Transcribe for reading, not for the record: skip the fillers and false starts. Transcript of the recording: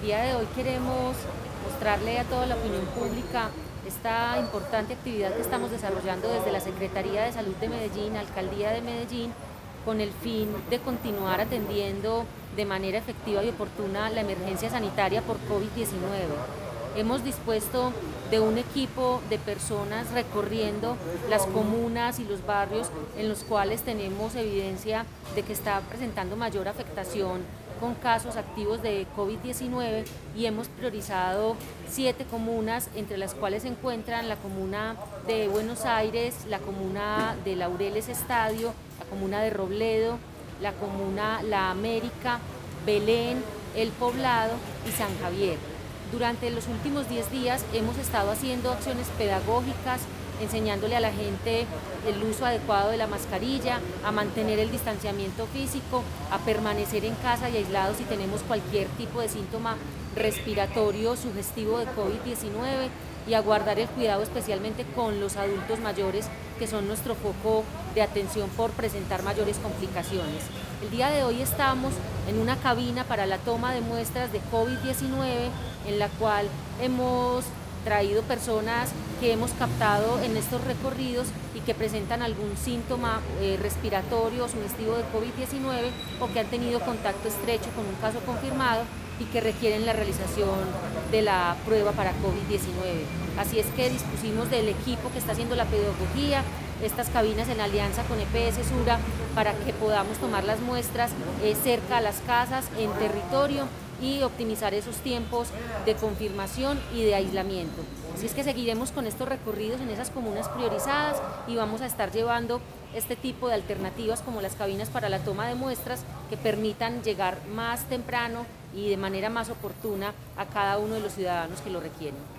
día de hoy queremos mostrarle a toda la opinión pública esta importante actividad que estamos desarrollando desde la Secretaría de Salud de Medellín, Alcaldía de Medellín, con el fin de continuar atendiendo de manera efectiva y oportuna la emergencia sanitaria por COVID-19. Hemos dispuesto de un equipo de personas recorriendo las comunas y los barrios en los cuales tenemos evidencia de que está presentando mayor afectación con casos activos de COVID-19 y hemos priorizado 7 comunas, entre las cuales se encuentran la comuna de Buenos Aires, la comuna de Laureles Estadio, la comuna de Robledo, la comuna La América, Belén, El Poblado y San Javier. Durante los últimos 10 días hemos estado haciendo acciones pedagógicas, enseñándole a la gente el uso adecuado de la mascarilla, a mantener el distanciamiento físico, a permanecer en casa y aislados si tenemos cualquier tipo de síntoma respiratorio sugestivo de COVID-19 y a guardar el cuidado especialmente con los adultos mayores, que son nuestro foco de atención por presentar mayores complicaciones. El día de hoy estamos en una cabina para la toma de muestras de COVID-19, en la cual hemos traído personas que hemos captado en estos recorridos y que presentan algún síntoma respiratorio o sugestivo de COVID-19 o que han tenido contacto estrecho con un caso confirmado y que requieren la realización de la prueba para COVID-19. Así es que dispusimos del equipo que está haciendo la pedagogía, estas cabinas en alianza con EPS Sura, para que podamos tomar las muestras cerca a las casas, en territorio, y optimizar esos tiempos de confirmación y de aislamiento. Así es que seguiremos con estos recorridos en esas comunas priorizadas y vamos a estar llevando este tipo de alternativas como las cabinas para la toma de muestras que permitan llegar más temprano y de manera más oportuna a cada uno de los ciudadanos que lo requieren.